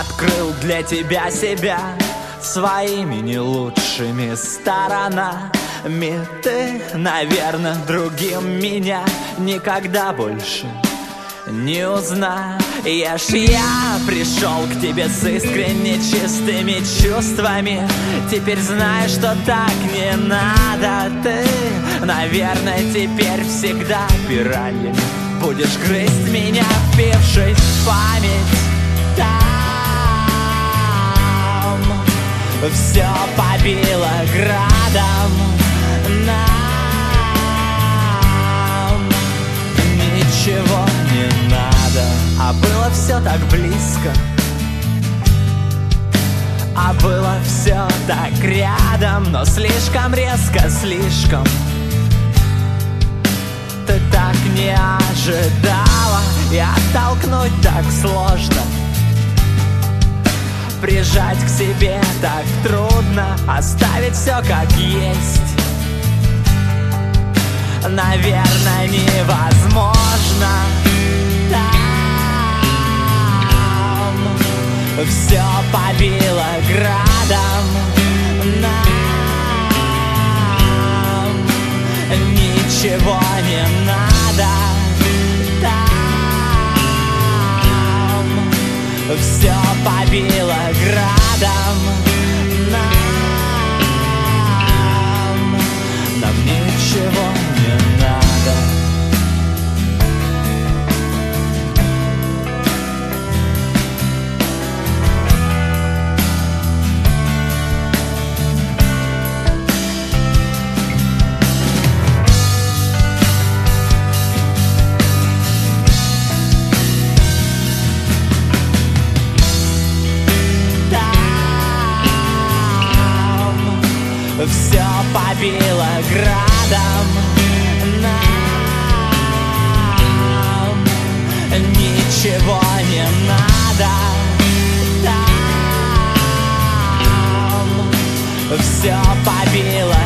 открыл для тебя себя своими не лучшими сторонами. Ты, наверное, другим меня никогда больше не узнаешь. Я пришел к тебе с искренне чистыми чувствами. Теперь знаю, что так не надо. Ты, наверное, теперь всегда пиранья будешь грызть меня, впившись в память. Там все побило градом. Нам ничего не надо. А было все так близко, а было все так рядом. Но слишком резко, слишком ты так не ожидала. И оттолкнуть так сложно, прижать к себе так трудно, оставить все как есть, наверное, невозможно. Там все побило градом. Нам ничего не надо. Там все побило градом. Нам ничего не надо. Все побило градом. Нам ничего не надо. Там все побило